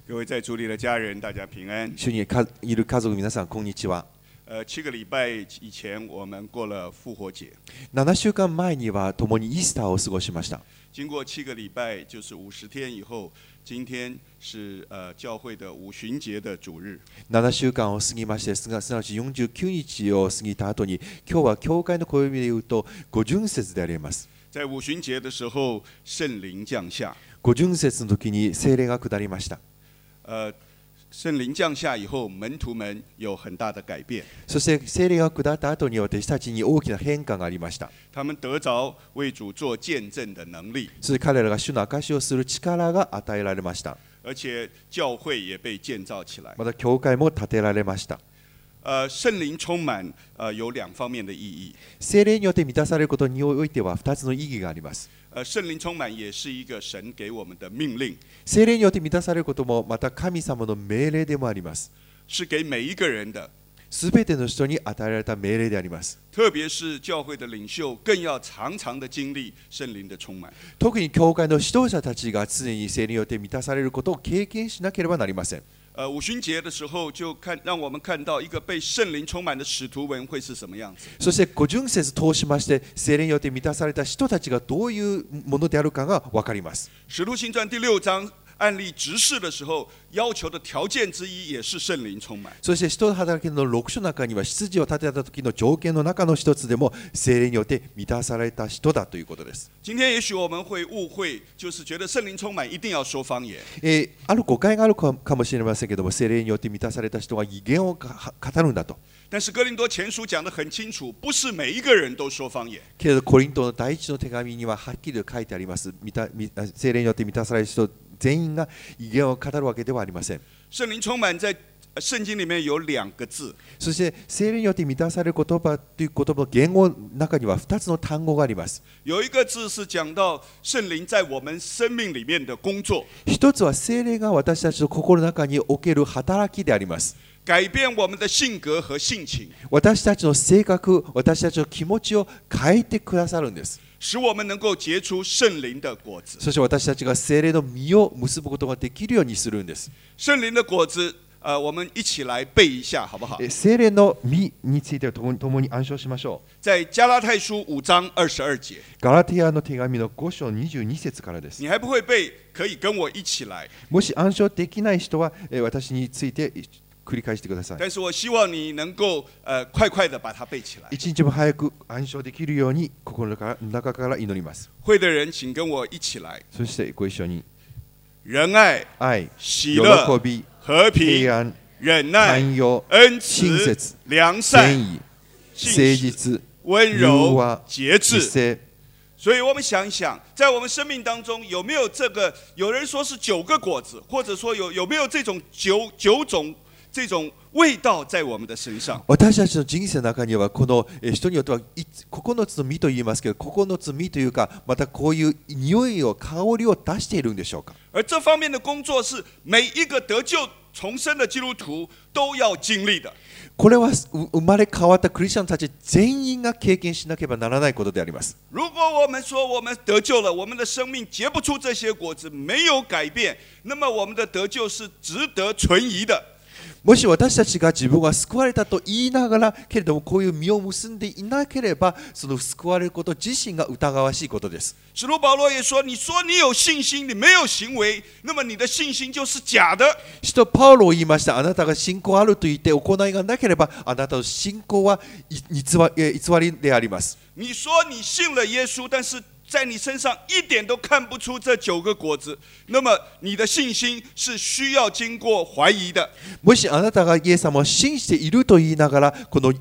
各位在主里的家人，大家平安。 主にいる家族皆さんこんにちは。 7个礼拜以前，我们过了复活节。 7週間前には共にイースターを過ごしました。 经过7个礼拜，就是50天以后，今天是教会的五旬节的主日。 7週間を過ぎまして、すなわち49日を過ぎた後に、今日は教会の暦でいうと五旬節であります。 在五旬节的时候，圣灵降下。 五旬節の時に聖霊が下りました。 圣灵降下以后，门徒们有很大的改变。 そして聖霊が下った後に私たちに大きな変化がありました。 他们得着为主做见证的能力。 そして彼らが主の証しをする力が与えられました。 而且教会也被建造起来。 また教会も建てられました。 圣灵充满有2方面的意义。 聖霊によって満たされることにおいては2つの意義があります。 圣灵充满也是一个神给我们的命令。 聖霊によって満たされることもまた神様の命令でもあります。 是给每一个人的。 すべての人に与えられた命令であります。 特别是教会的领袖，更要常常的经历圣灵的充满。 特に教会の指導者たちが常に聖霊によって満たされることを経験しなければなりません。 五旬节的时候，让我们看到一个被圣灵充满的使徒们会是什么样子。 そして五旬節通しまして、聖霊によって満たされた人たちがどういうものであるかが分かります。 使徒行传第6章案例执事的时候，要求的条件之一也是聖靈充滿。 そして使徒働きの6章の中には、執事を立てた時の条件の中の一つでも、聖霊によって満たされた人だということです。 今天也許我們會誤會，就是覺得聖靈充滿一定要說方言。 ある誤解があるかもしれませんけども、聖霊によって満たされた人は異言を語るんだと。 但是哥林多前書講得很清楚，不是每一個人都說方言。 けれどコリントの第一の手紙にははっきりと書いてあります。聖霊によって満たされる人全員が異言を語るわけではありません。 聖靈充滿在聖經裡面有2個字。 そして聖霊によって満たされる言葉という言葉の言語の中には2つの単語があります。 有一個字是講到聖靈在我們生命裡面的工作。 一つは聖霊が私たちの心の中における働きであります。 改變我們的性格和性情。 私たちの性格、私たちの気持ちを変えてくださるんです。 使我們能夠結出聖靈的果子。 そして私たちが聖靈の実を結ぶことができるようにするんです。 聖靈的果子，我們一起來背一下，好不好？ 聖靈の実について共に暗唱しましょう。 在加拉太書5章22節。 ガラテヤの手紙の5章22節からです。 你還不會背，可以跟我一起來。 もし暗唱できない人は私について繰り返してください。 但是我希望你能夠快快的把它背起來。 一日も早く暗唱できるように心の中から祈ります。 會的人請跟我一起來。 そしてご一緒に。 仁愛、喜樂、和平、忍耐、恩慈、良善、 誠実、 溫柔、節制。所以我們想一想，在我們生命當中有沒有這個？有人說是9個果子，或者說有沒有這種九種這種味道在我們的身上？ 私たちの人生の中にはこの人によっては9つの実と言いますけど、9つ実というか、またこういう匂いを香りを出しているんでしょうか。 而這方面的工作是每一個得救重生的基督徒都要經歷的。 これは生まれ変わったクリスチャンたち全員が経験しなければならないことであります。 如果我們說我們得救了，我們的生命結不出這些果子，沒有改變，那麼我們的得救是值得存疑的。 もし私たちが自分は救われたと言いながらけれどもこういう実を結んでいなければ、その救われること自身が疑わしいことです。 使徒保羅也說，你說你有信心，你沒有行為，那麼你的信心就是假的。 使徒パウロを言いました。あなたが信仰あると言って行いがなければ、あなたの信仰は偽りであります。 你說你信了耶穌，但是在你身上一點都看不出這9個果子，那麼你的信心是需要經過懷疑的。 もしあなたがイエス様を信じていると言いながら、この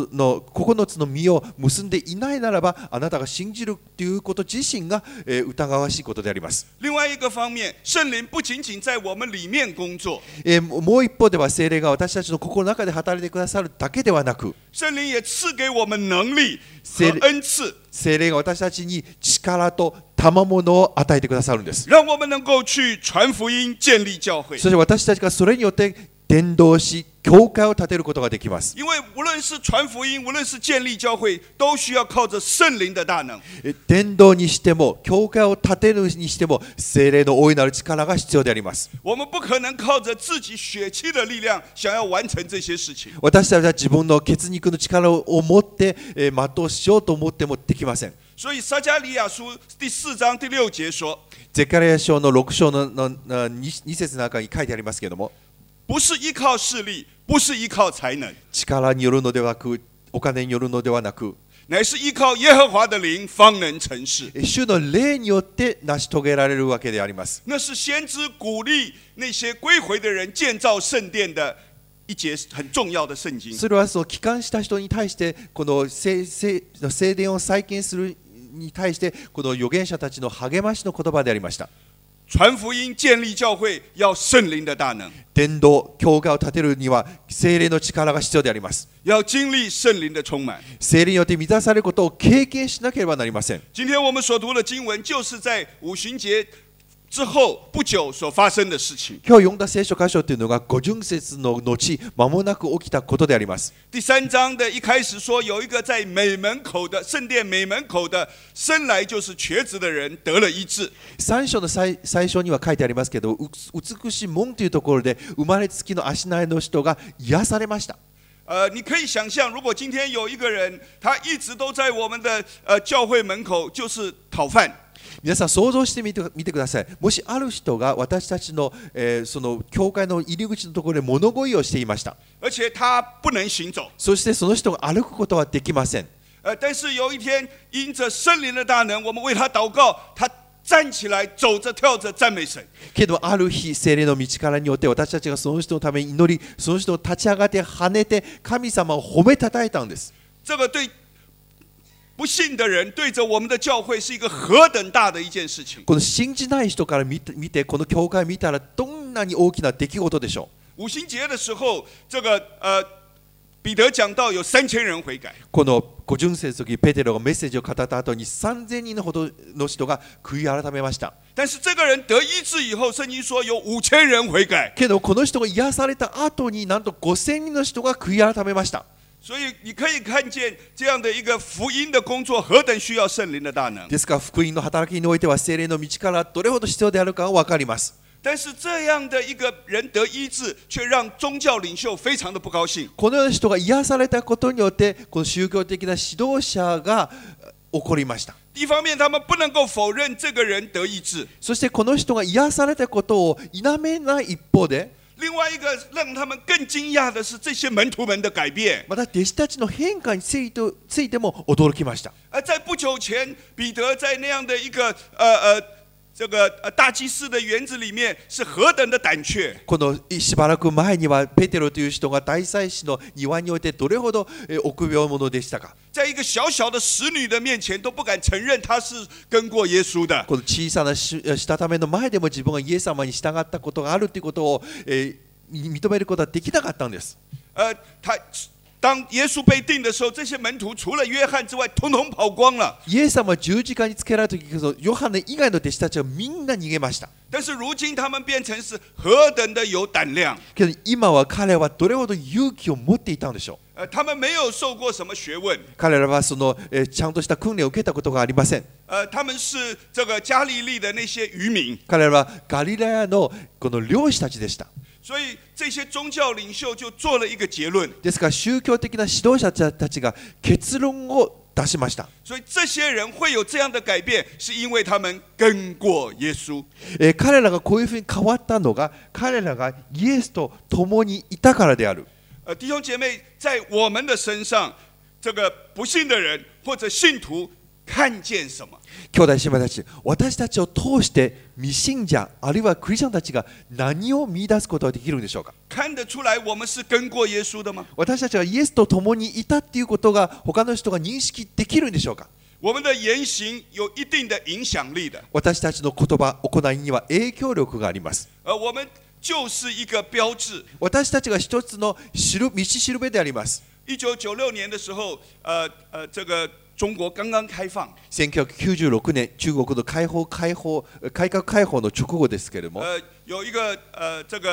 9つの実を結んでいないならば、あなたが信じるということ自身が疑わしいことであります。 另外一個方面，聖靈不僅僅在我們裡面工作， もう一方では聖霊が私たちの心の中で働いてくださるだけではなく、 聖靈也賜給我們能力和恩賜。 聖靈が私たちに力と賜物を与えてくださるんです。 讓我們能夠去傳福音、建立教會。 そして私たちがそれによって伝道し、 教会を建てることができます。 因为无论是传福音，无论是建立教会，都需要靠着圣灵的大能。 伝道にしても教会を建てるにしても聖霊の大いなる力が必要であります。 我们不可能靠着自己血气的力量想要完成这些事情。 私たちは自分の血肉の力を持って全うしようと思ってもできません。 所以撒迦利亚書第4章第6節说， ゼカリヤ書の6章の2節の中に書いてありますけれども、 不是依靠势力，不是依靠才能， 力によるのではなく、お金によるのではなく、 乃是依靠耶和华的灵方能成事。 主の霊によって成し遂げられるわけであります。 那是先知鼓励那些归回的人建造圣殿的一节很重要的圣经。 それはその帰還した人に対してこの聖殿を再建するに対してこの預言者たちの励ましの言葉でありました。 传福音、建立教会要圣灵的大能。 伝道、教会を建てるには聖霊の力が必要であります。 要经历圣灵的充满。 聖霊によって満たされることを経験しなければなりません。 今天我们所读的经文，就是在五旬节之后不久所发生的事情。 今日読んだ聖書箇所というのが五旬節の後、間もなく起きたことであります。 第3章的一开始说，有一个在美门口的圣殿美门口的生来就是瘸子的人得了医治。 3章の最初には書いてありますけど、美しい門というところで生まれつきの足苗の人が癒されました。 你可以想象，如果今天有一个人，他一直都在我们的教会门口，就是讨饭。 皆さん想像してみてください。もしある人が私たちの、その教会の入り口のところで物乞いをしていました。 而且他不能行走。 そしてその人が歩くことはできません。 但是有一天，因着圣灵的大能，我们为他祷告，他站起来，走着跳着赞美神。 けどある日聖霊の道からによって私たちがその人のために祈り、その人を立ち上がって跳ねて神様を褒めたたえたんです。 这个对不信的人对着我们的教会是一个何等大的一件事情。 この信じない人から見てこの教会を見たらどんなに大きな出来事でしょう。五旬节的时候，这个彼得讲到有3000人悔改。 この五旬節の時ペテロがメッセージを語った後に3000人ほどの人が悔い改めました。 但是这个人得医治以后，圣经说有5000人悔改。 けどこの人が癒された後になんと5000人の人が悔い改めました。 所以你可以看见这样的一个福音的工作何等需要圣灵的大能。 ですから福音の働きにおいては聖霊の道からどれほど必要であるかが分かります。 但是这样的一个人得医治，却让宗教领袖非常的不高興。 このような人が癒されたことによってこの宗教的な指導者が起こりました。 一方面他们不能够否認这个人得医治， そしてこの人が癒されたことを否めない一方で、 另外一个让他们更惊讶的是这些门徒们的改变。 また弟子たちの変化についても驚きました。 在不久前，彼得在那样的一个这个大祭司的园子里面是何等的胆怯。 このしばらく前にはペテロという人が大祭司の庭においてどれほど臆病者でしたか。 在一个小小的使女的面前都不敢承认他是跟过耶稣的。 この小さなしたための前でも自分がイエス様に従ったことがあるということを認めることはできなかったんです。 当耶稣被定的时候，这些门徒除了约翰之外，统统跑光了。 イエス様は十字架につけられた時、ヨハネ以外の弟子たちはみんな逃げました。 但是如今他们变成是何等的有胆量。 けど今は彼はどれほど勇気を持っていたんでしょう。 他们没有受过什么学问。 彼らはそのちゃんとした訓練を受けたことがありません。 他们是这个加利利的那些渔民。 彼らはガリラヤのこの漁師たちでした。 所以这些宗教领袖就做了一个结論。 ですから宗教的な指導者たちが結論を出しました。 所以这些人会有这样的改变，是因为他们跟过耶稣。 彼らがこういうふうに変わったのが、彼らがイエスと共にいたからである。 弟兄姐妹，在我们的身上，这个不信的人或者信徒看见什么？ 兄弟姉妹たち、私たちを通して未信者あるいはクリスチャンたちが何を見出すことができるんでしょうか。 看得出来我们是跟过耶稣的吗？ 私たちがイエスと共にいたっていうことが他の人が認識できるんでしょうか。 我们的言行有一定的影響力的。 私たちの言葉、行いには影響力があります。 我们就是一个標誌。 私たちが一つの道しるべであります。 1996年的时候，这个中国刚刚开放。 1996年、中国の改革開放の直後ですけれども、 有一个这个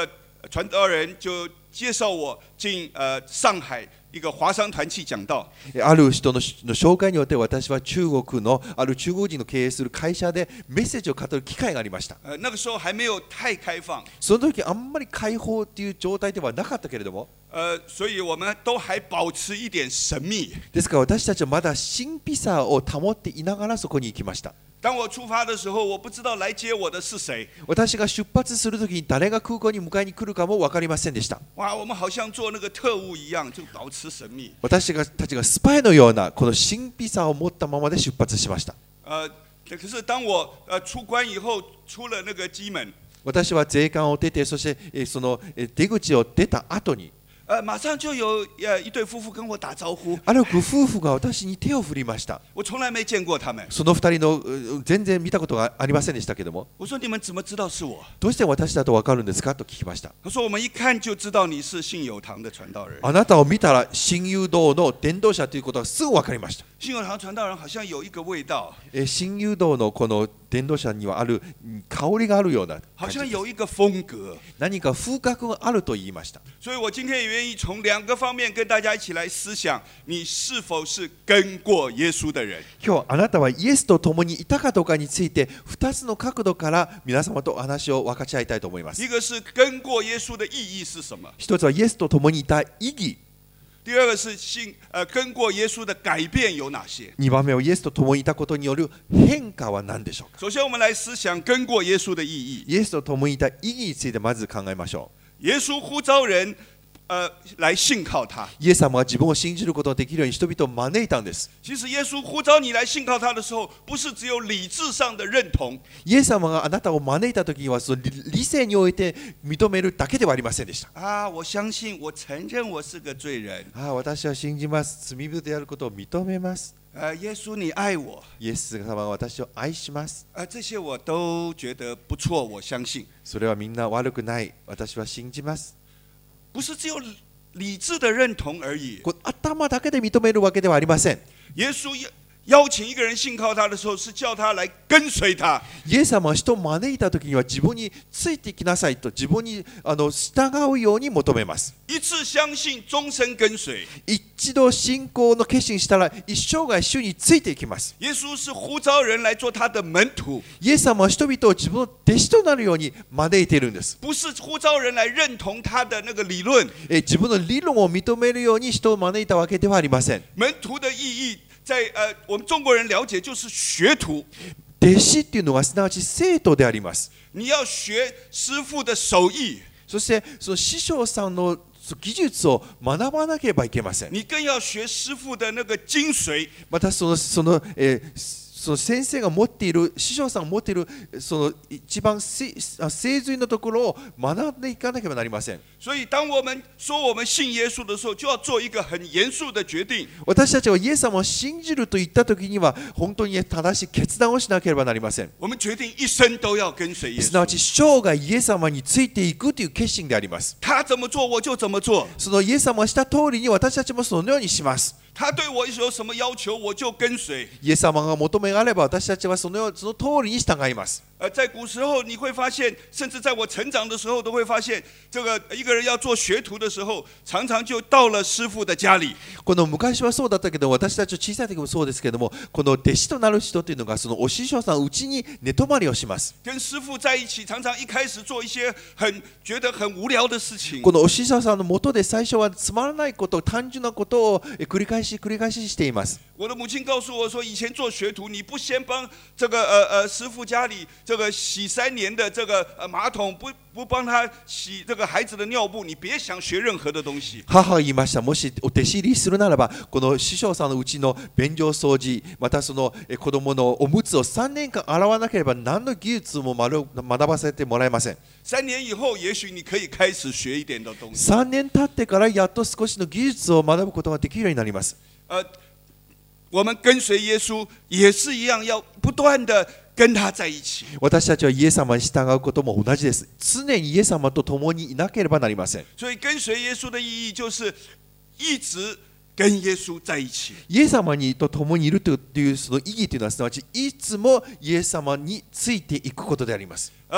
传道人就介绍我进上海一个华商团契讲道。 ある人の紹介によって私は中国のある中国人の経営する会社でメッセージを語る機会がありました。 那个时候还没有太开放。 その時あんまり開放っていう状態ではなかったけれども。 所以我们都还保持一点神秘。 ですから私たちはまだ神秘さを保っていながらそこに行きました。 当我出发的时候，我不知道来接我的是谁。 私が出発するときに誰が空港に迎えに来るかも分かりませんでした。 哇，我们好像做那个特务一样，就保持神秘。 私たちがスパイのようなこの神秘さを持ったままで出発しました。 可是当我出关以后，出了那个机门， 私は税関を出て、そしてその出口を出た後に。 马上就有一对夫妇跟我打招呼。 あるご夫婦が私に手を振りました。 我从来没见过他们。 その二人の全然見たことがありませんでしたけども。 我说你们怎么知道是我？ どうして私だとわかるんですかと聞きました。 他说我们一看就知道你是信友堂的传道人。 あなたを見たら信友堂の伝道者ということがすぐわかりました。 信友堂传道人好像有一个味道。 信友堂のこの伝道者にはある香りがあるような好像有一个风格。 何か風格があると言いました。 所以我今天也愿意从两个方面跟大家一起来思想，你是否是跟过耶稣的人？ 今日あなたはイエスと共にいたかどうかについて2つの角度から皆様とお話を分かち合いたいと思います。 一个是跟过耶稣的意义是什么？ 一つはイエスと共にいた意義。 第二个是跟过耶稣的改变有哪些？ 2番目はイエスと共にいたことによる変化は何でしょうか。 首先我们来思想跟过耶稣的意义。 イエスと共にいた意義についてまず考えましょう。耶稣呼召人来信靠他。 イエス様は自分を信じることができるように人々を招いたんです。 其实耶稣呼召你来信靠他的时候，不是只有理智上的認同。 イエス様があなたを招いた時にはその理性において認めるだけではありませんでした。 我相信、我承認我是個罪人。 私は信じます。罪人であることを認めます。 耶稣你愛我。 イエス様が私を愛します。 這些我都覺得不錯，我相信。 それはみんな悪くない。私は信じます。 不是只有理智的認同而已。 頭だけで認めるわけではありません。 耶穌邀請一個人信靠他的時候，是叫他來跟隨他。 イエス様は人を招いた時には自分についてきなさいと自分に従うように求めます。 一次相信，終身跟隨。 一度信仰の決心したら一生涯主についていきます。 耶穌是呼召人來做他的門徒。 イエス様は人々を自分の弟子となるように招いているんです。 不是呼召人來認同他的那個理論。 自分の理論を認めるように人を招いたわけではありません。 門徒的意義在我們中國人了解就是學徒。 弟子っていうのはすなわち生徒であります。 你要學師傅的手藝。 そしてその師匠さんの技術を学ばなければいけません。 你更要學師傅的那個精髓。 またその先生が持っている師匠さんが持っているその一番精髄のところを学んでいかなければなりません。 所以当我們說我們信耶穌的時候，就要做一個很嚴肅的決定。 私たちはイエス様を信じると言ったときには本当に正しい決断をしなければなりません。 我們決定一生都要跟隨耶穌。 すなわち生涯イエス様についていくという決心であります。 他怎麼做我就怎麼做。 そのイエス様がした通りに私たちもそのようにします。 他對我有什麼要求我就跟隨。 イエス様が求めがあれば私たちはその通りに従います。 在古時候你會發現，甚至在我成長的時候都會發現，這個一個人要做學徒的時候，常常就到了師傅的家裡。 この昔はそうだったけど、私たち小さい時もそうですけども、この弟子となる人というのがそのお師匠さんのうちに寝泊まりをします。 跟師傅在一起，常常一開始做一些覺得很無聊的事情。 このお師匠さんの下で最初はつまらないこと、単純なことを繰り返ししています。 我的母親告訴我說，以前做學徒，你不先幫這個師傅家裡這個洗3年的這個馬桶，不幫他洗這個孩子的尿布，你別想學任何的東西。 母が言いました。もしお弟子入りするならば、この師匠さんのうちの便所掃除、またその子供のおむつを3年間洗わなければ何の技術も学ばせてもらえません。 3年以後，也許你可以開始學一點的東西。 3年経ってからやっと少しの技術を學ぶことができるようになります。 我們跟隨耶穌也是一樣，要不斷的跟他在一起。 私たちはイエス様に従うことも同じです。常にイエス様と共にいなければなりません。 所以跟隨耶穌的意義就是一直跟耶穌在一起。 イエス様にと共にいるというその意義というのはすなわちいつもイエス様についていくことであります。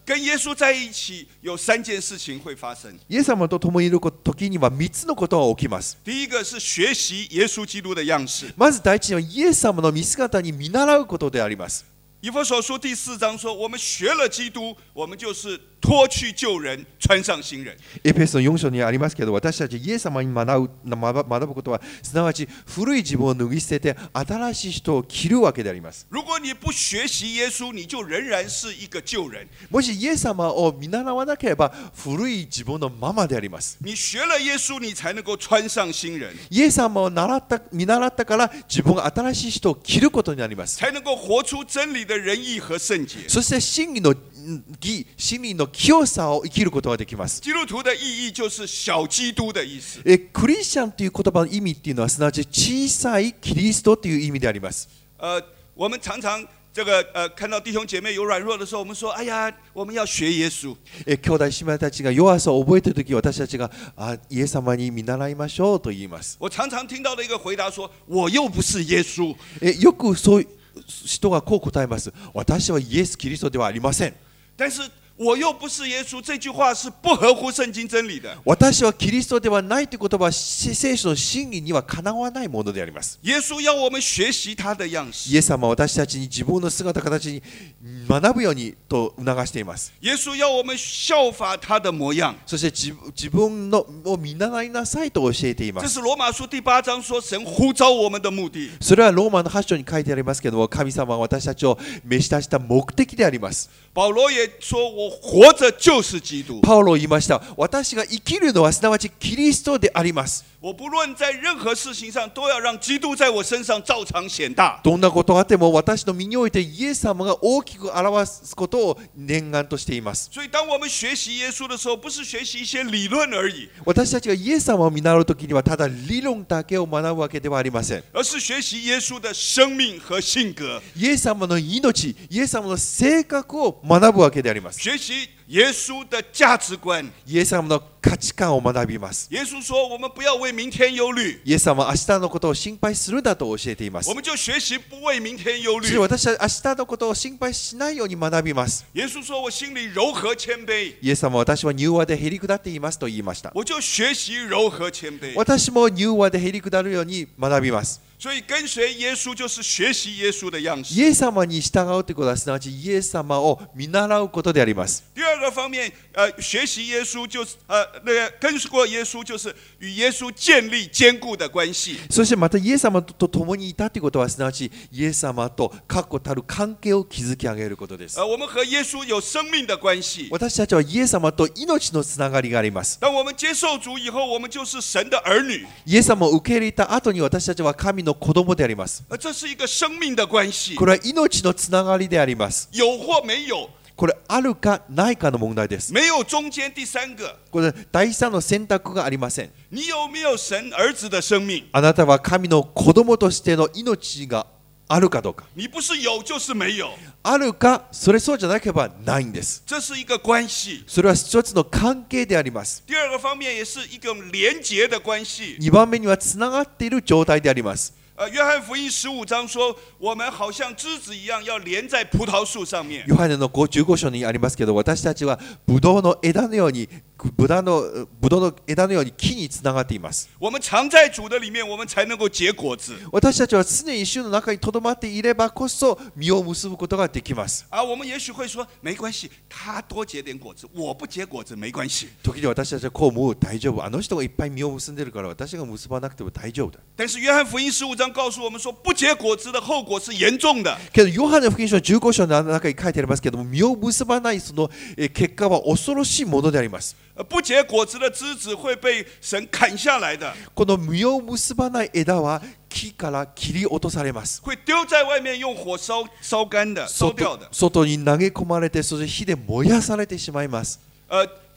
跟耶稣在一起有3件事情会发生。 イエス様と共にいる時には3つのことが起きます。 第一个是学习耶稣基督的样式。 まず第一にはイエス様の見姿に見習うことであります。 以弗所書第4章说，我们学了基督，我们就是脱去旧人，穿上新人。 エペソ4章にありますけど、私たちイエス様に学ぶことは、すなわち古い自分を脱ぎ捨てて新しい人を着るわけであります。 如果你不学习耶稣，你就仍然是一个旧人。 もしイエス様を見習わなければ古い自分のままであります。 你学了耶稣，你才能够穿上新人。 イエス様を見習ったから自分が新しい人を着ることになります。 才能够活出真理的仁義和聖潔。 そして真理の義、真理の清さを生きることができます。 基督徒的意義就是小基督的意思。 クリスチャンという言葉の意味っていうのはすなわち小さいキリストという意味であります。 我们常常看到弟兄姐妹有软弱的时候，我们说：“哎呀，我们要学耶稣。” 兄弟姉妹たちが弱さを覚えているとき、私たちがイエス様に見習いましょうと言います。 我常常听到的一个回答说：“我又不是耶稣。” よくそういう人がこう答えます。私はイエス・キリストではありません。 但是我又不是耶稣，这句話是不合乎聖經真理的。 私はキリストではないという言葉は聖書の真理にはかなわないものであります。 耶穌要我們學習他的樣式。 イエス様は私たちに自分の姿形に学ぶようにと促しています。 耶穌要我們效法他的模樣。 そして自分のを見習いなさいと教えています。 這是羅馬書第8章說神呼召我們的目的。 それはローマの8章に書いてありますけども、神様は私たちを召し出した目的であります。 保羅也說我活着就是基督。 パウロ言いました。私が生きるのはすなわちキリストであります。 我不論在任何事情上都要讓基督在我身上照常顯大。 どんなことがあっても私の身においてイエス様が大きく表すことを念願としています。 所以當我們學習耶穌的時候，不是學習一些理論而已。 私たちがイエス様を見習うときにはただ理論だけを學ぶわけではありません。 而是學習耶穌的生命和性格。 イエス様の命、イエス様の性格を学ぶわけであります。 學習耶穌的價值觀。 イエス様の価値観を學びます。 耶穌說：“我們不要為明天憂慮。” イエス様は明日のことを心配するなと教えています。 我們就學習不為明天憂慮。 私は明日のことを心配しないように學びます。 耶穌說：“我心裡柔和謙卑。” イエス様は私は柔和でへり下っていますと言いました。 我就學習柔和謙卑。 私も柔和でへり下るように學びます。 所以跟隨耶穌就是學習耶穌的樣式。 イエス様に従うということはすなわちイエス様を見習うことであります。 第二個方面，學習耶穌就是跟過耶穌就是與耶穌建立堅固的關係。 そしてまたイエス様と共にいたということはすなわちイエス様と確固たる関係を築き上げることです。 我們和耶穌有生命的關係。 私たちはイエス様と命のつながりがあります。 當我們接受主以後，我們就是神的兒女。 イエス様を受け入れた後に私たちは神の子供であります。 這是一個生命的關係。 これは命のつながりであります。 有或沒有。 これあるかないかの問題です。 沒有中間第三個。 これ第三の選択がありません。 你有沒有神兒子的生命？ あなたは神の子供としての命があるかどうか。 你不是有就是沒有。 あるか、それそうじゃなければないんです。 這是一個關係。 それは一つの関係であります。 第二個方面也是一種連結的關係。 2番目にはつながっている狀態であります。 約翰福音15章說，我們好像枝子一樣，要連在葡萄樹上面。 ヨハネの15章にありますけど、私たちはブドウの枝のようにブドウの枝のように木につながっています。 我們常在主的裡面，我們才能夠結果子。 私たちは常に主の中にとどまっていればこそ実を結ぶことができます。 我們也許會說，沒關係，他多結點果子，我不結果子沒關係。 時に私たちはこう思う、大丈夫。あの人がいっぱい実を結んでるから私が結ばなくても大丈夫だ。 但是約翰福音15章告訴我們說，不結果子的後果是嚴重的。 けどヨハネ福音書の15章の中に書いてありますけども、実を結ばないその結果は恐ろしいものであります。 不結果子的枝子會被神砍下來的。 この実を結ばない枝は木から切り落とされます。 會丟在外面用火燒乾的、燒掉的。 外に投げ込まれて、そして火で燃やされてしまいます。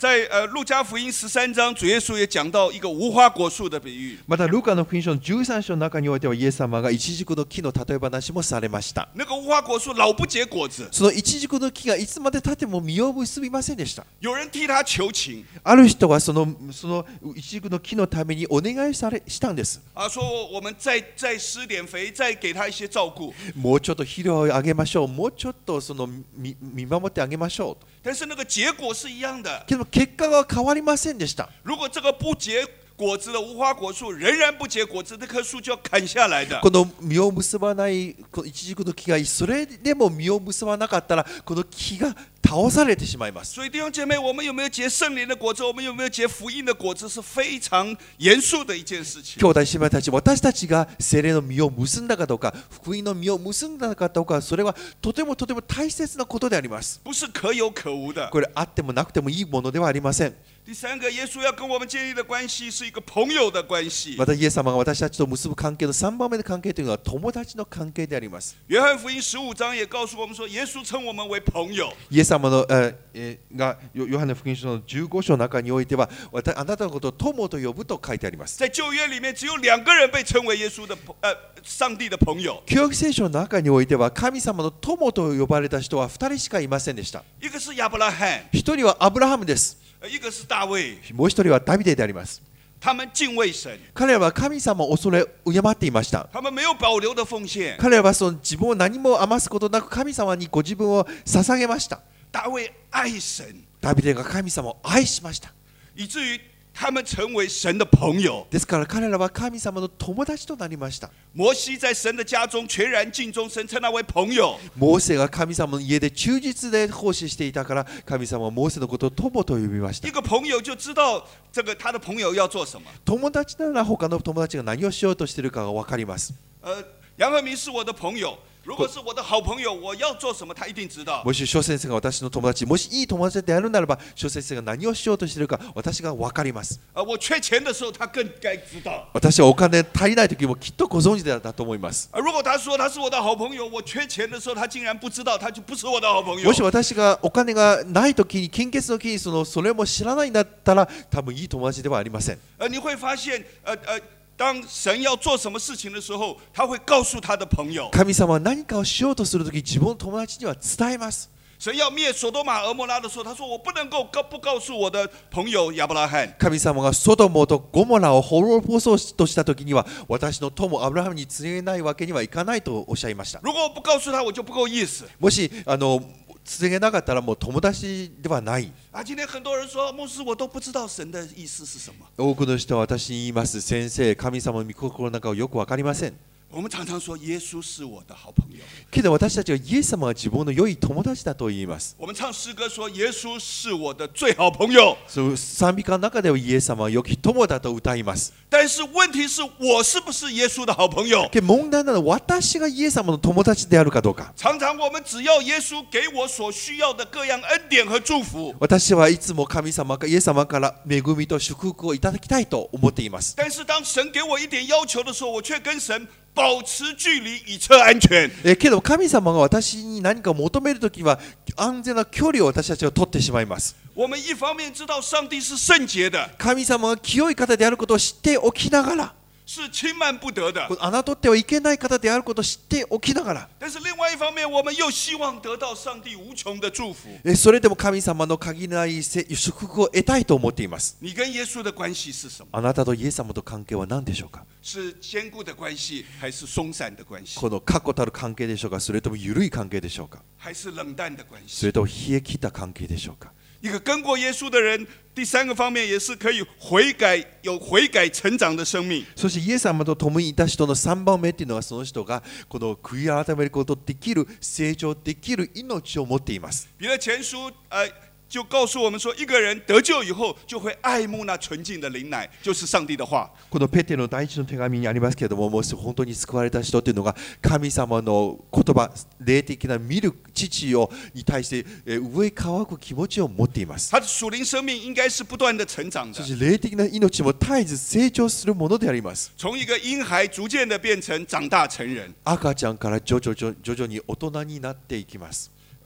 在路加福音13章，主耶稣也講到一個無花果樹的比喻。 またルカの福音書の13章の中においてはイエス様がイチジクの木の例え話もされました。 那個無花果樹老不結果子。 そのイチジクの木がいつまで経っても実を結びませんでした。 有人替他求情。 ある人はそのイチジクの木のためにお願いしたんです。 說我們再施點肥，再給他一些照顧。 もうちょっと肥料をあげましょう。もうちょっと見守ってあげましょう。 但是那個結果是一樣的。 けど結果は変わりませんでした。 如果這個不結果子的無花果樹仍然不結果子，這棵樹就要砍下來的。 この実を結ばないイチジクの木がそれでも実を結ばなかったらこの木が倒されてしまいます。 所以弟兄姐妹，我們有沒有結聖靈的果子，我們有沒有結福音的果子，是非常嚴肅的一件事情。 兄弟姉妹たち、私たちが聖霊の実を結んだかどうか、福音の実を結んだかどうか、それはとても大切なことであります。 不是可有可無的。 これあってもなくてもいいものではありません。 第三個，耶穌要跟我們建立的關係是一個朋友的關係。 またイエス様が私たちと結ぶ関係の3番目の関係というのは友達の関係であります。 約翰福音15章也告訴我們說，耶穌稱我們為朋友。 イエス様のがヨハネ福音書の15章の中においては、あなたのことを友と呼ぶと書いてあります。 在舊約裡面，只有2個人被稱為耶穌的上帝的朋友。 舊約聖書の中においては、神様の友と呼ばれた人は2人しかいませんでした。 一個是亞伯拉罕， 一人はアブラハムです。 一個是大衛， もう一人はダビデであります。 他們敬畏神， 彼らは神様を恐れ敬っていました。 他們沒有保留的奉獻。 彼らはその自分を何も余すことなく神様にご自分を捧げました。 大衛愛神， ダビデが神様を愛しました。 以至於他們成為神的朋友。 ですから彼らは神様の友達となりました。 摩西在神的家中全然盡忠，神稱他為朋友。 モーセが神様の家で忠実で奉仕していたから神様はモーセのことを友と呼びました。 一個朋友就知道這個他的朋友要做什麼。 友達なら他の友達が何をしようとしているかが分かります。 楊和明是我的朋友。如果是我的好朋友，我要做什麼，他一定知道。 もし翔先生が私の友達、もしいい友達であるならば、翔先生が何をしようとしているか私が分かります。 我缺錢的時候，他更該知道。 私はお金足りない時もきっとご存知だと思います。 如果他說他是我的好朋友，我缺錢的時候，他竟然不知道，他就不是我的好朋友。 もし私がお金がない時に、金欠の時にそれも知らないんだったら、多分いい友達ではありません。 你會發現，當神要做什麼事情的時候，他會告訴他的朋友。 神様は何かをしようとするとき、自分の友達には伝えます。 神要滅所多瑪、俄摩拉的時候，他說我不能夠不告訴我的朋友亞伯拉罕。 神様がソドムとゴモラを滅ぼそうとしたときには、私の友アブラハムに告げないわけにはいかないとおっしゃいました。 如果我不告訴他，我就不夠意思。 もし告げなかったらもう友達ではない。 今天很多人說，牧師，我都不知道神的意思是什麼。 多くの人は私に言います。先生、神様の御心なんかをよくわかりません。 我們常常說耶穌是我的好朋友。 けど私たちはイエス様は自分の良い友達だと言います。 我們唱詩歌說耶穌是我的最好朋友。 賛美歌の中ではイエス様は良き友だと歌います。 但是問題是我是不是耶穌的好朋友？ 問題なのは私がイエス様の友達であるかどうか。 常常我們只要耶穌給我所需要的各樣恩典和祝福。 私はいつも神様かイエス様から恵みと祝福をいただきたいと思っています。 但是當神給我一點要求的時候，我卻跟神保持距離以策安全。 けど神様が私に何か求めるときは安全な距離を私たちは取ってしまいます。 我們一方面知道上帝是聖潔的， 神様が清い方であることを知っておきながら、 是輕慢不得的。 侮ってはいけない方であることを知っておきながら、 但是另外一方面，我們又希望得到上帝無窮的祝福。 それでも神様の限りない祝福を得たいと思っています。 你跟耶穌的關係是什麼？ あなたとイエス様と関係は何でしょうか？ 是堅固的關係，還是鬆散的關係？ この確固たる関係でしょうか？それとも緩い関係でしょうか？ 還是冷淡的關係？ それとも冷え切った関係でしょうか？ 一個跟過耶穌的人，第三個方面也是可以悔改、有悔改成長的生命。 そしてイエス様と共にいた人の3番目というのは、その人がこの悔い改めることできる、成長できる命を持っています。 彼得前書就告訴我們說，一個人得救以後，就會愛慕那純淨的靈奶，就是上帝的話。 このペテロの第一の手紙にありますけれども、もし本当に救われた人というのが神様の言葉、霊的な見る父に対して上乾く気持ちを持っています。 他的屬靈生命應該是不斷的成長的。 そして霊的な命も絶えず成長するものであります。 從一個嬰孩逐漸的變成長大成人。 赤ちゃんから徐々に大人になっていきます。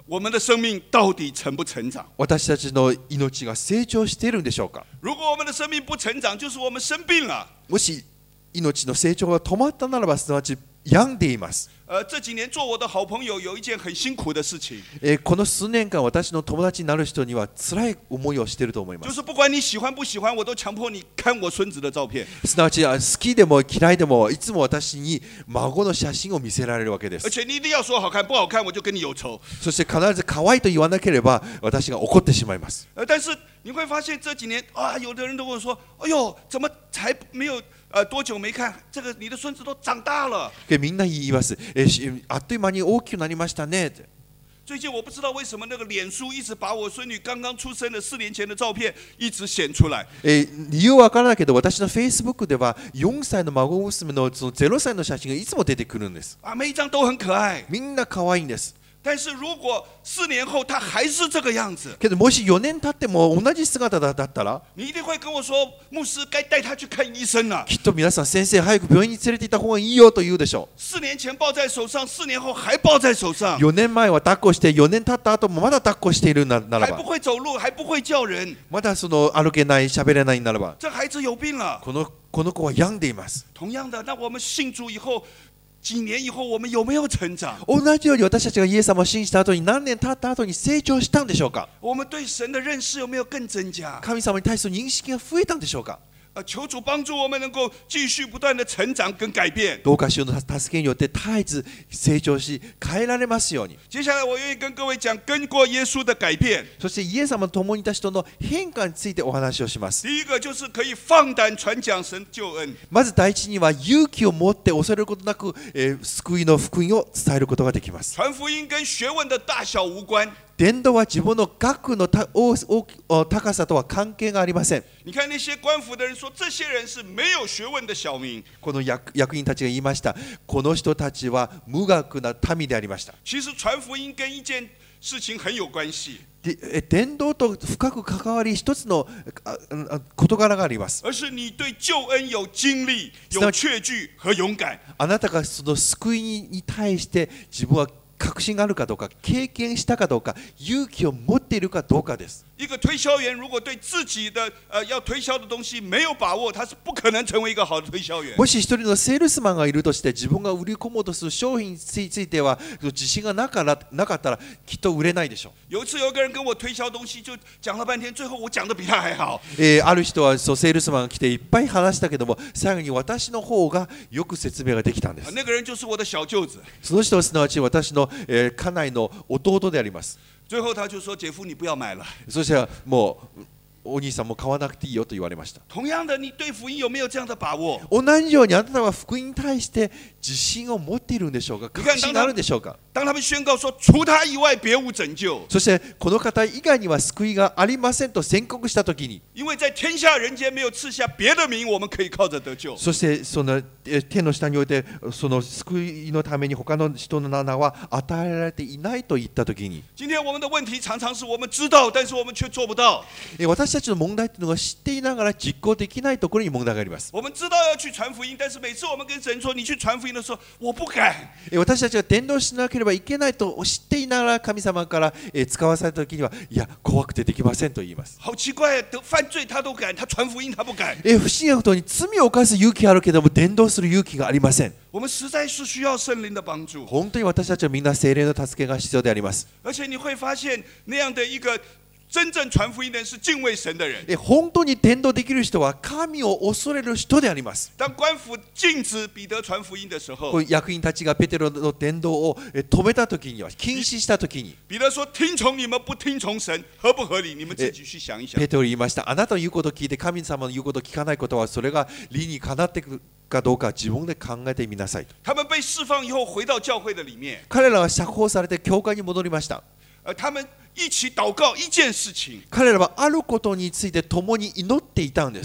我们的生命到底成不成长？ 私たちの命が成長しているんでしょうか。 如果我们的生命不成长，就是我们生病了。 もし命の成長が止まったならば、すなわち病んでいます。 这几年做我的好朋友有一件很辛苦的事情。 この数年間、私の友達になる人には辛い思いをしていると思います。 就是不管你喜欢不喜欢，我都强迫你看我孙子的照片。 すなわち好きでも嫌いでも、いつも私に孫の写真を見せられるわけです。 而且你一定要说好看，不好看我就跟你有仇。 そして必ず可愛いと言わなければ、私が怒ってしまいます。 但是你会发现这几年啊，有的人都跟我说：“哎呦，怎么才没有多久没看，这个你的孙子都长大了。” みんな言います。あっという間に大きくなりましたね。 最近我不知道为什么那个脸書一直把我孙女刚刚出生的4年前的照片一直显出来。 理由は分からないけど、私の Facebook では4歳の孫娘のその0歳の写真がいつも出てくるんです。 每一张都很可愛。 みんな可愛いんです。 但是如果4年後他还是这个样子， けどもし4年経っても同じ姿だったら、 你一定会跟我说，牧師該帶他去看醫生了。 きっと皆さん、先生早く病院に連れて行った方がいいよと言うでしょう。 4年前抱在手上，4年後還抱在手上。 4年前は抱っこして、4年経った後もまだ抱っこしているならば、 還不會走路，還不會叫人， まだその歩けない、喋れないならば、 這孩子有病了。 この子は病んでいます。 同樣的，那我們信主以後，幾年以後我們有沒有成長？ 同じように私たちがイエス様を信じた後に、何年経った後に成長したんでしょうか。 我們對神的認識有沒有更增加？ 神様に対する認識が増えたんでしょうか。 求主幫助我們能夠繼續不斷的成長跟改變。 どうか主の助けによって絶えず成長し変えられますように。 接下來我願意跟各位講跟過耶穌的改變。 そしてイエス様と共にいた人の変化についてお話をします。 第一個就是可以放膽傳講神救恩。 まず第一には勇気を持って恐れることなく、救いの福音を伝えることができます。 傳福音跟學問的大小無關。 伝道は自分の学の高さとは関係がありません。 你看那些官府的人說，這些人是沒有學問的小民。 この役員たちが言いました。この人たちは無学な民でありました。 其實傳福音跟一件事情很有關係。 伝道と深く関わり一つの事柄があります。 而是你對救恩有經歷、有確據和勇敢。 あなたがその救いに対して自分は確信があるかどうか、経験したかどうか、勇気を持っているかどうかです。 一個推銷員如果對自己的要推銷的東西沒有把握，他是不可能成為一個好的推銷員。 もし一人のセールスマンがいるとして、自分が売り込もうとする商品については自信がなかったらきっと売れないでしょう。 有一次有一個人跟我推銷東西，就講了半天，最後我講的比他還好。 ある人はセールスマンが来ていっぱい話したけども、最後に私の方がよく説明ができたんです。 那個人就是我的小舅子。 その人はすなわち私の家内の弟であります。 最後他就說：“姐夫，你不要買了。” そしたらもうお兄さんも買わなくていいよと言われました。 同樣的，你對福音有沒有這樣的把握？ 同じようにあなたは福音に対して自信を持っているんでしょうか。確信があるんでしょうか。 當他們宣告說除他以外別無拯救， そしてこの方以外には救いがありませんと宣告したときに、 因為在天下人間沒有賜下別的名，我們可以靠着得救。 そしてその天の下においてその救いのために他の人の名は与えられていないと言ったときに、 今天我們的問題常常是我們知道，但是我們卻做不到。 私たちの問題というのは知っていながら実行できないところに問題があります。 我們知道要去傳福音，但是每次我們跟神說你去傳福音的時候，我不敢。 私たちが伝道しなければいけないと知っていながら神様から使わされたときには、いや怖くてできませんと言います。 好奇怪，犯罪他都敢，他傳福音他不敢。 不思議なことに罪を犯す勇気があるけども伝道する勇気がありません。 我們實在是需要聖靈的幫助。 本当に私たちはみんな聖靈の助けが必要であります。 而且你會發現那樣的一個真正傳福音的人是敬畏神的人。 本当に伝道できる人は神を恐れる人であります。 當官府禁止彼得傳福音的時候， 役員たちがペテロの伝道を止めたときには、禁止したときに、 彼得說：聽從你們不聽從神，合不合理？你們自己去想一想。 ペテロ言いました。あなたの言うことを聞いて神様の言うことを聞かないことは、それが理にかなっていくかどうか自分で考えてみなさい。 他們被釋放以後回到教會的裡面， 彼らは釈放されて教会に戻りました。 他們一起禱告一件事情。 彼らはあることについて共に祈っていたんです。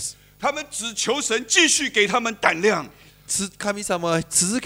他們只求神繼續給他們膽量。 神様は続けて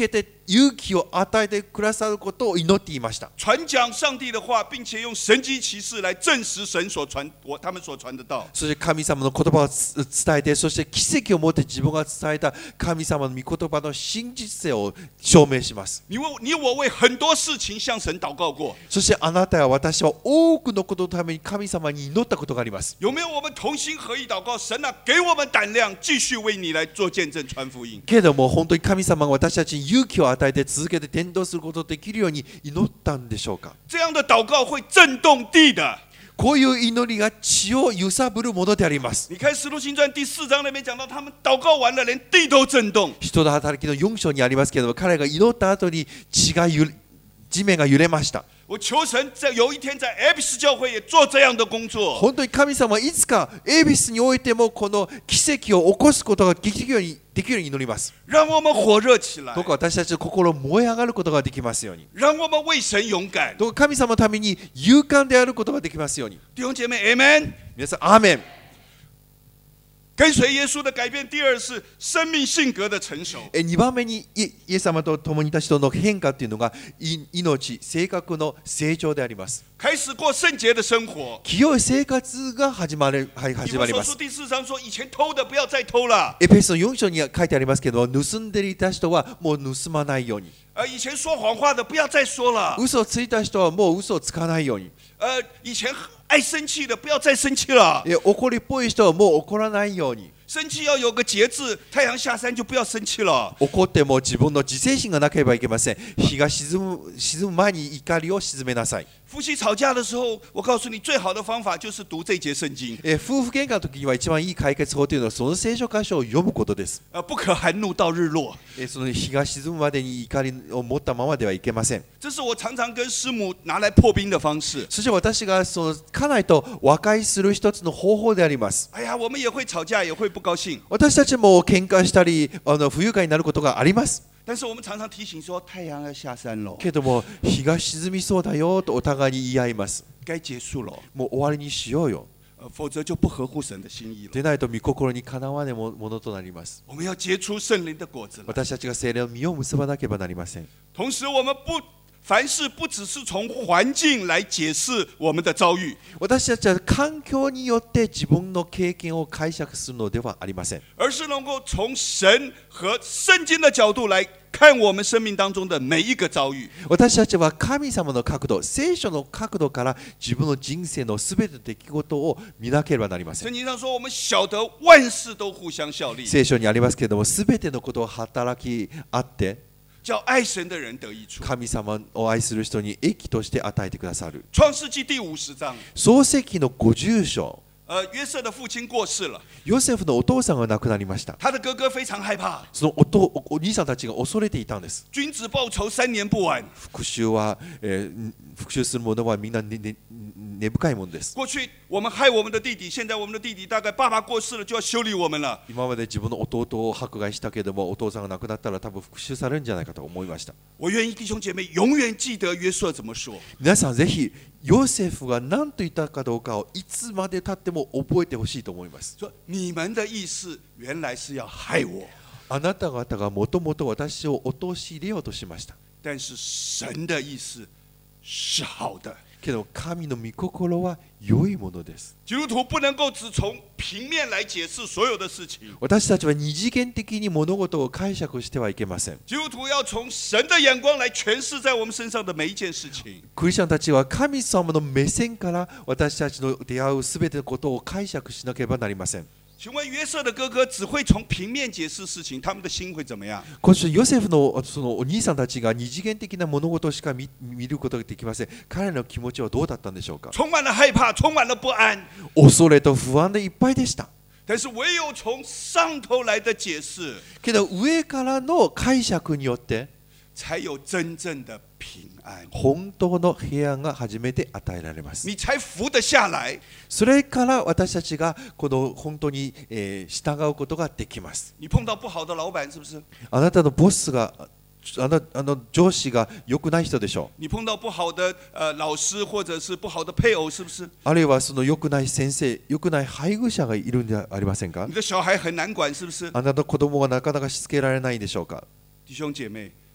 勇気を与えてくださることを祈っていました。 传讲上帝的话，并且用神迹奇事来证实神他们所传的道。 そして神様の言葉を伝えて、そして奇跡を持って自分が伝えた神様の御言葉の真実性を証明します。 你我为很多事情向神祷告过。 そしてあなたや私は多くのことのために神様に祈ったことがあります。 有没有我们同心合意祷告？神啊，给我们胆量，继续为你来做见证、传福音。 けれども本当に神様が私たちに勇気を与えて続けて伝道することができるように祈ったんでしょうか。 这样的祷告会震动地的。 こういう祈りが地を揺さぶるものであります。 你看《使徒行传》第4章那边讲到，他们祷告完了，连地都震动。 人の働きの4章にありますけれども、彼が祈った後に地面が揺れました。 我求神在有一天在エビス教会也做这样的工作。 本当に神様はいつかエビスにおいてもこの奇跡を起こすことができるように祈ります。 让我们火熱起来。 どうか私たちの心を燃え上がることができますように。 让我们为神勇敢。 どうか神様のために勇敢であることができますように。 弟兄姐妹 Amen。 皆さんアーメン。 跟随耶稣的改变，第二是生命性格的成熟。 2番目にイエス様と共にいた人の変化というのが命、性格の成長であります。 開始過聖潔的生活。 清い生活が始まります。 以弗所書第4章說，以前偷的不要再偷了。 エペソ4章に書いてありますけど、盗んでいた人はもう盗まないように。 以前說謊話的不要再說了。 嘘をついた人はもう嘘をつかないように。 以前愛生氣的不要再生氣了。 怒りっぽい人はもう怒らないように。 生氣要有個節制，太陽下山就不要生氣了。 怒っても自分の自制心がなければいけません。日が沈む前に怒りを鎮めなさい。 夫妻吵架的時候，我告訴你，最好的方法就是讀這節聖經。 夫婦喧嘩の時には一番いい解決法というのはその聖書箇所を読むことです。 不可含怒到日落。 その日が沈むまでに怒りを持ったままではいけません。 這是我常常跟師母拿來破冰的方式。 そして私がその家内と和解する一つの方法であります。 哎呀，我們也會吵架，也會不高興。 私たちも喧嘩したり不愉快になることがあります。 但是我們常常提醒說，太陽要下山了。 けども日が沈みそうだよとお互いに言い合います。 該結束了。 もう終わりにしようよ。 否則就不合乎神的心意了。 でないと御心にかなわないものとなります。 我們要結出聖靈的果子。 私たちが聖靈の実を結ばなければなりません。 同時我們凡事不只是從環境來解釋我們的遭遇。 私たちは環境によって自分の経験を解釈するのではありません。 而是能夠從神和聖經的角度來看我們生命當中的每一個遭遇。 私たちは神様の角度、聖書の角度から自分の人生のすべての出来事を見なければなりません。 聖經上說，我們曉得萬事都互相效力。 聖書にありますけれども、すべてのことを働き合って、 叫愛神的人得益處。 神様を愛する人に益として与えてくださる。 創世記第50章。 創世記の50章。 約瑟的父親過世了。 ヨセフのお父さんが亡くなりました。 他的哥哥非常害怕。 そのお兄さんたちが恐れていたんです。 君子報仇3年不晚。 復讐する者はみんな根深いものです。 過去我們害我們的弟弟，現在我們的弟弟大概爸爸過世了就要修理我們了。 今まで自分の弟を迫害したけれども、お父さんが亡くなったら多分復讐されるんじゃないかと思いました。 我願意弟兄姐妹永遠記得約瑟怎麼說。 皆さんぜひヨセフが何と言ったかどうかをいつまで経っても覚えてほしいと思います。 說你們的意思原來是要害我。 あなた方がもともと私を陥れようとしました。 但是神的意思是好的。 けど神の御心は良いものです。 基督徒不能夠只從平面來解釋所有的事情。 私たちは二次元的に物事を解釈してはいけません。 基督徒要從神的眼光來詮釋在我們身上的每一件事情。 クリスチャンたちは神様の目線から私たちの出会うすべてのことを解釈しなければなりません。 請問約瑟的哥哥只會從平面解釋事情，他們的心會怎麼樣？ 今週ヨセフのそのお兄さんたちが二次元的な物事しか 見ることができません。彼らの気持ちはどうだったんでしょうか。 充滿了害怕，充滿了不安， 恐れと不安でいっぱいでした。 但是唯有從上頭來的解釋， けど上からの解釈によって才有真正的平安。 本当の平安が初めて与えられます。 你才服得下來。 それから私たちがこの本当に従うことができます。 你碰到不好的老闆是不是？ あなたのボスが上司が良くない人でしょう。 你碰到不好的老師或者是不好的配偶是不是？ あるいはその良くない先生、良くない配偶者がいるんじゃありませんか。 你的小孩很難管是不是？ あなたの子供がなかなかしつけられないでしょうか。 弟兄姐妹，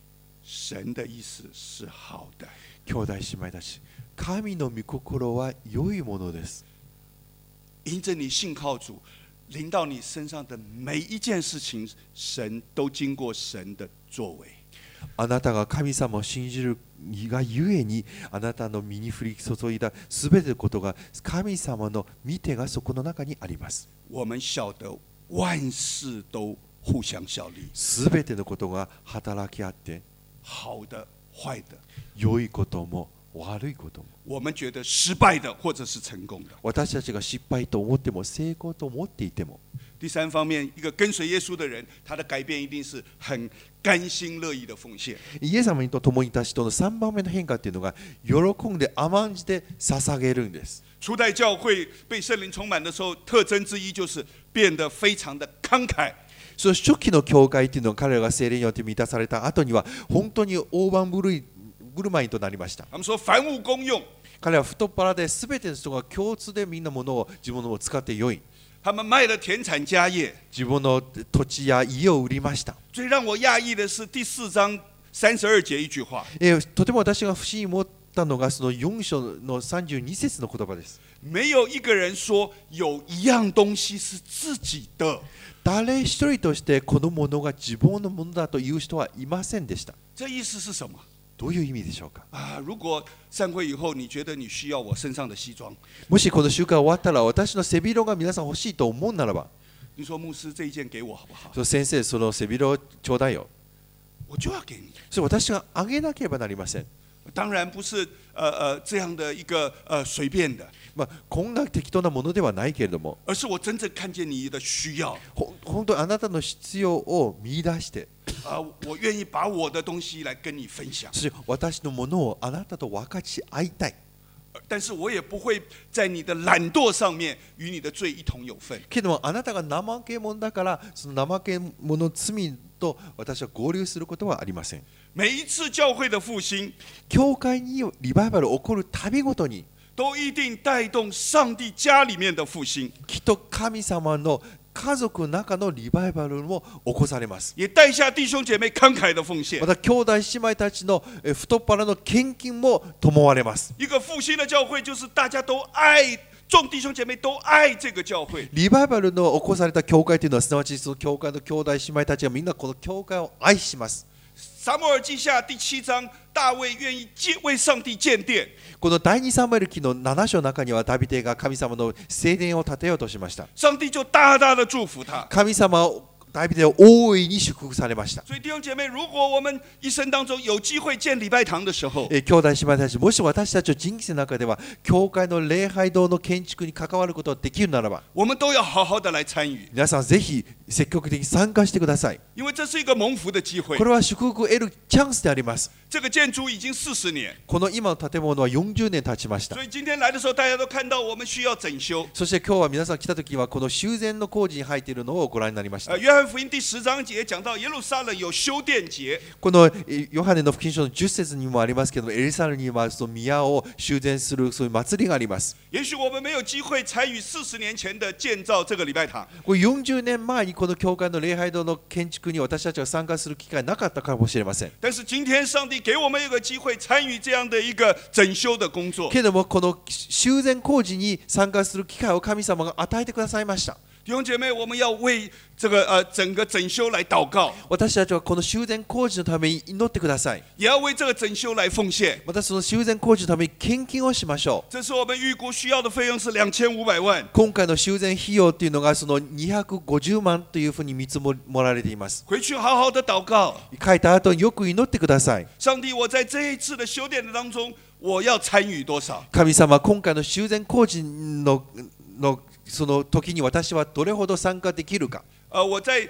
神的意思是好的。 兄弟姉妹たち、神の御心は良いものです。 因着你信靠主，临到你身上的每一件事情，神都经过神的作为。 あなたが神様を信じるがゆえに、あなたの身に降り注いだすべてのことが神様の御手がそこの中にあります。 我们晓得万事都互相效力， すべてのことが働き合って、 好的、坏的， 良いことも悪いことも。 我们觉得失败的或者是成功的。 私たちが失敗と思っても成功と思っていても。 第三方面，一个跟随耶稣的人，他的改变一定是很甘心乐意的奉献。 イエス様と共にいた人の3番目の変化っていうのが、喜んで甘んじて捧げるんです。 初代教会被圣靈充滿的時候，特徵之一就是變得非常的慷慨。 その初期の教会っていうのは、彼らが聖霊によって満たされた後には本当に大盤振る舞いとなりました。 他們說凡物公用。 彼らは太っ腹で全ての人が共通でみんなものを自分のを使って良い。 他們賣了田產家業。 自分の土地や家を売りました。 最讓我訝異的是第4章32節一句話。 とても私が不思議に思ったのが、その4章の32節の言葉です。 沒有一個人說有一樣東西是自己的。 誰一人としてこのものが自分のものだという人はいませんでした。 這意思是什麼？ どういう意味でしょうか。 如果散會以後你覺得你需要我身上的西裝， もしこの集会終わったら私の背広が皆さん欲しいと思うならば、 你說牧師這一件給我好不好？ 先生、その背広をちょうだいよ。 我就要給你。 それ私があげなければなりません。 當然不是這樣的一個隨便的。 こんな適当なものではないけれども、 而是我真正看見你的需要。 本当にあなたの必要を見出して、 我願意把我的東西來跟你分享。 そして私のものをあなたと分かち合いたい。 但是我也不會在你的懶惰上面與你的罪一同有份。 けどもあなたが怠け者だから、その怠け者の罪と私は合流することはありません。 每一次教會的復興， 教会にリバイバル起こるたびごとに、 都一定帶動上帝家裡面的復興。 きっと神様の家族の中のリバイバルも起こされます。 也帶下弟兄姐妹慷慨的奉獻。 また兄弟姉妹たちの太っ腹の献金も灯われます。 一個復興的教會就是大家都愛。眾弟兄姐妹都愛這個教會。 リバイバルの起こされた教会というのは、すなわちその教会の兄弟姉妹たちがみんなこの教会を愛します。 撒母耳記下第7章，大衛願意為上帝建殿。 この第2サムエル記の7章の中には、ダビデが神様の聖殿を建てようとしました。 上帝就大大的祝福他。 神様をダビデを大いに祝福されました。 所以弟兄姐妹，如果我們一生當中有機會建禮拜堂的時候， 兄弟姉妹たち、もし私たちの人生の中では教会の礼拝堂の建築に関わることができるならば、 我們都要好好的來參與。 皆さんぜひ積極的に参加してください。 因為這是一個蒙福的機會。 これは祝福を得るチャンスであります。 這個建築已經40年。 この今の建物は40年経ちました。 所以今天來的時候，大家都看到我們需要整修。 そして今日は皆さん来た時はこの修繕の工事に入っているのをご覧になりました。 約翰福音第10章節講到耶路撒冷有修殿節。 このヨハネの福音書の10節にもありますけども、エルサレムにはその宮を修繕するそういう祭りがあります。 也許我們沒有機會參與40年前的建造這個禮拜堂。 これ40年前にこの教会の礼拝堂の建築に私たちが参加する機会なかったかもしれません。 但是今天上帝給我們一個機會參與這樣的一個整修的工作。 けれどもこの修繕工事に參加する機会を神様が与えてくださいました。 弟兄姐妹，我們要為這個整個整修來禱告。 私たちはこの修繕工事のために祈ってください。 也要為這個整修來奉獻。 またその修繕工事のために献金をしましょう。 這是我們預估需要的費用是2500萬。 今回の修繕費用というのがその250万というふうに見積もられています。 回去好好的禱告。 書いた後によく祈ってください。 上帝，我在這一次的修殿的當中，我要參與多少？ 神様、今回の修繕工事のその時に私はどれほど参加できるか。 我在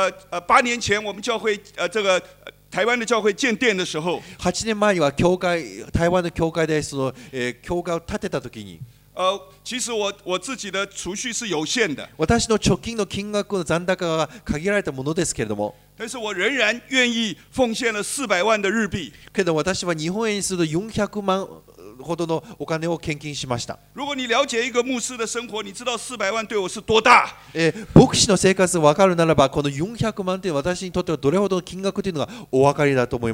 8年前我們教會這個台灣的教會建殿的時候 ，8年前には台灣の教会でその教会を建てた時に、 其實我自己的儲蓄是有限的。 私の貯金の金額の残高が限られたものですけれども、 但是我仍然願意奉獻了400萬的日幣。 けど私は日本円にすると400万ほどのお金を献金しました。 如果你了解一個牧師的生活，你知道400萬對我是多大。 牧師の生活が分かるならば、この400万という私にとってはどれほどの金額というのがお分かりだと思います。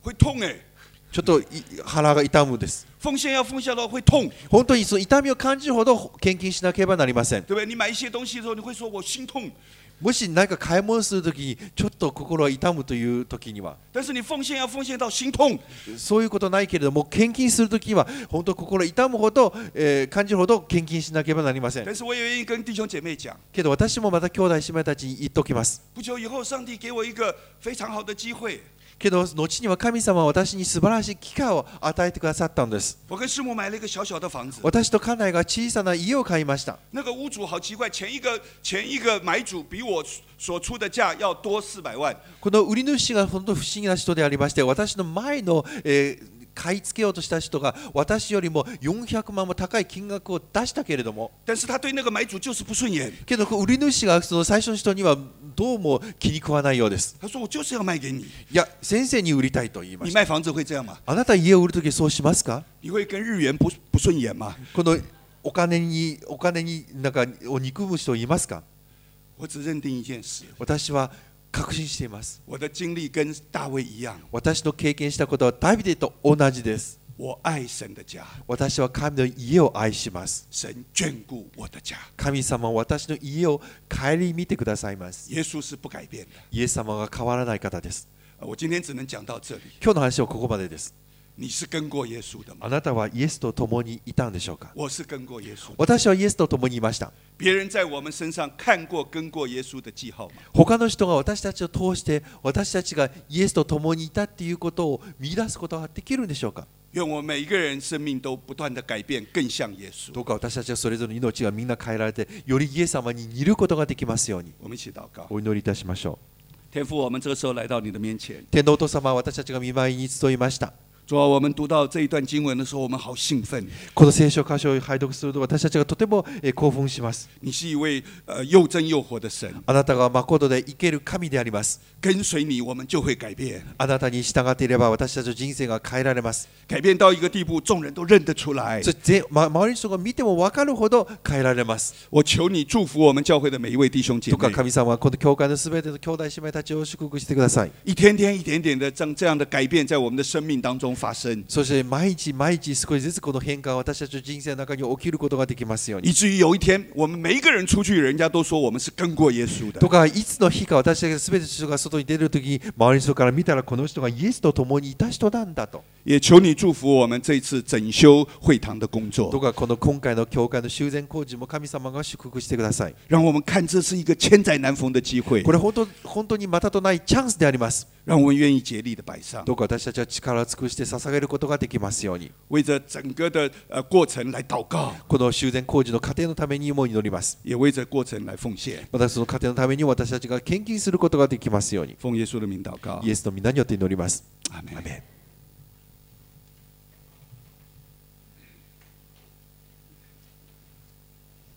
会痛哎。 ちょっと腹が痛むです。 奉献要奉献到会痛。 本当にその痛みを感じるほど献金しなければなりません。 对不对？你买一些东西的时候，你会说我心痛。 もし何か買い物するときにちょっと心が痛むというときには、 但是你奉献要奉献到心痛。 そういうことないけれども、献金するときには本当心痛むほど、感じるほど献金しなければなりません。 但是我也愿意跟弟兄姐妹讲。 けど私もまた兄弟姉妹たちに言っておきます。 不久以后，上帝给我一个非常好的機会。 けど後には神様は私に素晴らしい機会を与えてくださったんです。 我跟師母買了一個小小的房子。 私と家内が小さな家を買いました。 那個屋主好奇怪，前一個買主比我所出的價要多400萬。 この売り主が本当不思議な人でありまして、私の前の、買い付けようとした人が私よりも400万も高い金額を出したけれども、 但是他对那個買主就是不順眼。 けど売り主がその最初の人にはどうも気に食わないようです。 他說我就是要賣給你。 いや、先生に売りたいと言いました。 你賣房子會這樣嗎？ あなた家を売るときそうしますか？ 你會跟日元不順眼嗎？ このお金になんかを憎む人をいますか？ 我只認定一件事。 私は確信しています。 我的經歷跟大衛一樣。 私の経験したことはダビデと同じです。 我愛神的家。 私は神の家を愛します。 神眷顧我的家。 神様は私の家を顧みてくださいます。 耶穌是不改變的。 イエス様が変わらない方です。 我今天只能講到這裡。 今日の話はここまでです。 你是跟過耶穌的嗎？ あなたはイエスと共にいたんでしょうか？ 我是跟過耶穌的。 私はイエスと共にいました。 別人在我們身上看過跟過耶穌的記號嗎？ 他の人が私たちを通して私たちがイエスと共にいたっていうことを見出すことができるんでしょうか？ 願我們每一個人生命都不斷的改變，更像耶穌。 どうか私たちはそれぞれの命がみんな変えられて、よりイエス様に似ることができますように。 我們一起禱告。 お祈りいたしましょう。 天父，我們這個時候來到你的面前。 天のお父様、私たちが御前に集いました。 主啊，我們讀到這一段經文的時候，我們好興奮。 この聖書箇所を拝読すると私たちがとても興奮します。 你是一位又真又活的神。 あなたが誠で生ける神であります。 跟隨你，我們就會改變。 あなたに従っていれば私たちの人生が変えられます。 改變到一個地步，眾人都認得出來。 そして周りの人が見ても分かるほど変えられます。 我求你祝福我們教會的每一位弟兄姐妹。 どうか神様はこの教会のすべての兄弟姉妹たちを祝福してください。 一天天、一點點的這樣的改變在我們的生命當中發生。 そして毎日毎日少しずつこの変化が私たちの人生の中に起きることができますように。 以至於有一天，我們每一個人出去，人家都說我們是跟過耶穌的。 とかいつの日か私たちがすべての人が外に出るとき、周りの人から見たらこの人がイエスと共にいた人なんだと。 也求你祝福我們這一次整修會堂的工作。 どうかこの今回の教会の修繕工事も神様が祝福してください。 讓我們看這是一個千載難逢的機會。 これ本当にまたとないチャンスであります。 讓我們願意竭力的擺上。 どうか私たちは力を尽くして捧げることができますように。 為着整個的過程來禱告。 この修繕工事の過程のためにも祈ります。 也為着過程來奉獻。 またその過程のために私たちが献金することができますように。 奉耶穌的名禱告。 イエスの皆によって祈ります。 アーメン。